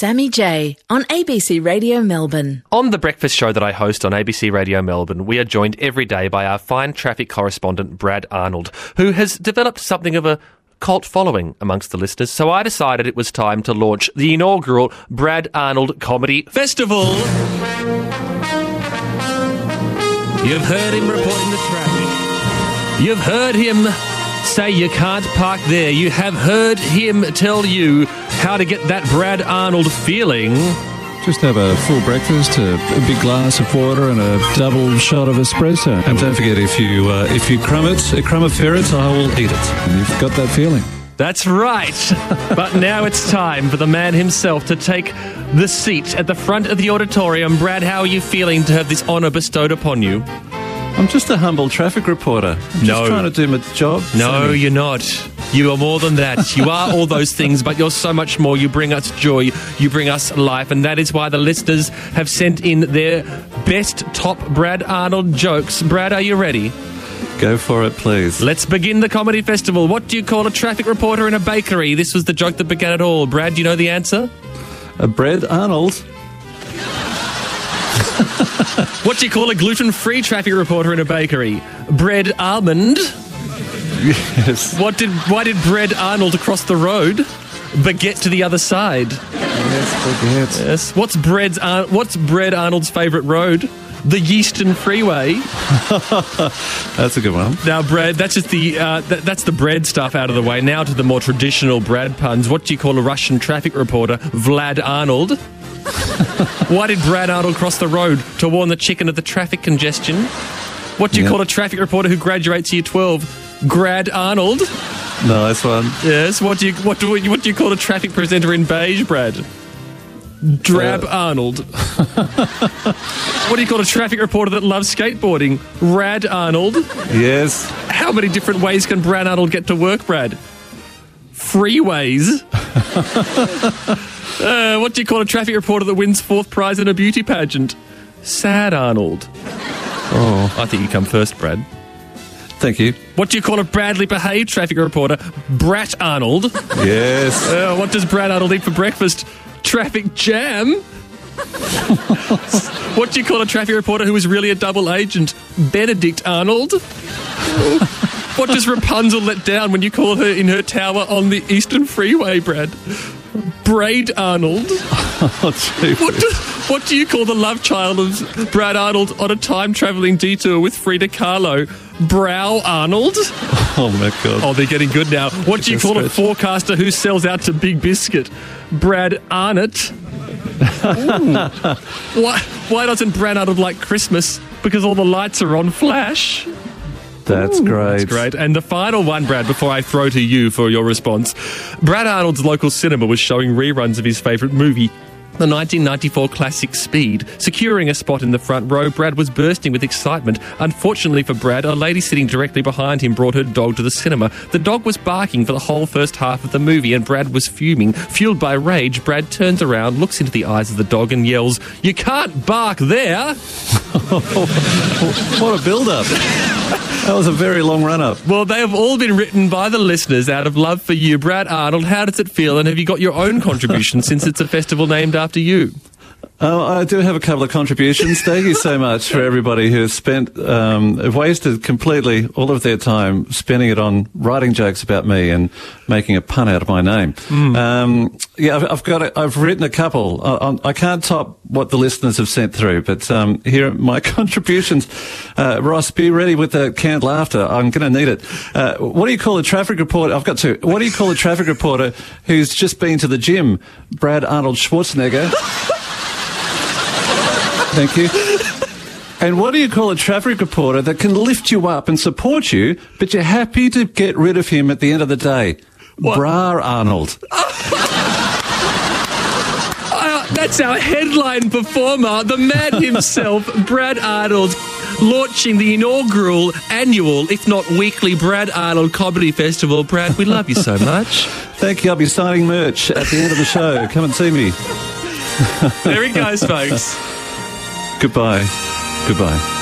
Sammy J on ABC Radio Melbourne. On the breakfast show that I host on ABC Radio Melbourne, we are joined every day by our fine traffic correspondent, Brad Arnold, who has developed something of a cult following amongst the listeners. So I decided it was time to launch the inaugural Brad Arnold Comedy Festival. You've heard him reporting the traffic. You've heard him say you can't park there. You have heard him tell you how to get that Brad Arnold feeling. Just have a full breakfast, a big glass of water and a double shot of espresso. And don't forget, if you crumb a ferret, I will eat it. And you've got that feeling. That's right. But now it's time for the man himself to take the seat at the front of the auditorium. Brad, how are you feeling to have this honour bestowed upon you? I'm just a humble traffic reporter. I'm just trying to do my job. No, you're not. You are more than that. You are all those things, but you're so much more. You bring us joy. You bring us life. And that is why the listeners have sent in their best top Brad Arnold jokes. Brad, are you ready? Go for it, please. Let's begin the comedy festival. What do you call a traffic reporter in a bakery? This was the joke that began it all. Brad, do you know the answer? A Brad Arnold. What do you call a gluten-free traffic reporter in a bakery? Bread almond. Yes. Why did Bread Arnold cross the road? Baguette to the other side. Yes, baguette. Yes. What's Bread Arnold's favourite road? The Euston Freeway. That's a good one. Now, Brad, that's just that's the bread stuff out of the way. Now to the more traditional Brad puns. What do you call a Russian traffic reporter? Vlad Arnold. Why did Brad Arnold cross the road? To warn the chicken of the traffic congestion. What do you call a traffic reporter who graduates year 12? Grad Arnold. Nice one. Yes. What do you call a traffic presenter in beige, Brad? Drab Arnold. What do you call a traffic reporter that loves skateboarding? Rad Arnold. Yes. How many different ways can Brad Arnold get to work, Brad? Freeways. What do you call a traffic reporter that wins 4th prize in a beauty pageant? Sad Arnold. Oh. I think you come first, Brad. Thank you. What do you call a badly behaved traffic reporter? Brat Arnold. Yes. What does Brad Arnold eat for breakfast? Traffic jam. What do you call a traffic reporter who is really a double agent? Benedict Arnold. What does Rapunzel let down when you call her in her tower on the Eastern Freeway, Brad? Braid Arnold. What do you call the love child of Brad Arnold on a time-travelling detour with Frida Kahlo? Brow Arnold. Oh, my God. Oh, they're getting good now. What do you call a forecaster who sells out to Big Biscuit? Brad Arnott. Why doesn't Brad Arnold like Christmas? Because all the lights are on flash. That's great. That's great. And the final one, Brad, before I throw to you for your response. Brad Arnold's local cinema was showing reruns of his favourite movie, the 1994 classic Speed. Securing a spot in the front row, Brad was bursting with excitement. Unfortunately for Brad, a lady sitting directly behind him brought her dog to the cinema. The dog was barking for the whole first half of the movie, and Brad was fuming. Fueled by rage, Brad turns around, looks into the eyes of the dog and yells, "You can't bark there!" What a build-up. That was a very long run-up. Well, they have all been written by the listeners out of love for you. Brad Arnold, how does it feel? And have you got your own contribution since it's a festival named after you? I do have a couple of contributions. Thank you so much for everybody who has wasted completely all of their time spending it on writing jokes about me and making a pun out of my name. I've written a couple. I can't top what the listeners have sent through, but here are my contributions. Ross, be ready with the canned laughter. I'm going to need it. What do you call a traffic reporter? I've got two. What do you call a traffic reporter who's just been to the gym? Brad Arnold Schwarzenegger. Thank you. And what do you call a traffic reporter that can lift you up and support you, but you're happy to get rid of him at the end of the day? What? Bra Arnold. That's our headline performer, the man himself, Brad Arnold, launching the inaugural annual, if not weekly, Brad Arnold Comedy Festival. Brad, we love you so much. Thank you. I'll be signing merch at the end of the show. Come and see me. There he goes, folks. Goodbye. Goodbye.